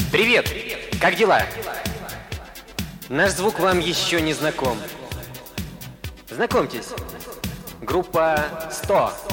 Привет! Как дела? Наш звук вам еще не знаком. Знакомьтесь, группа 100.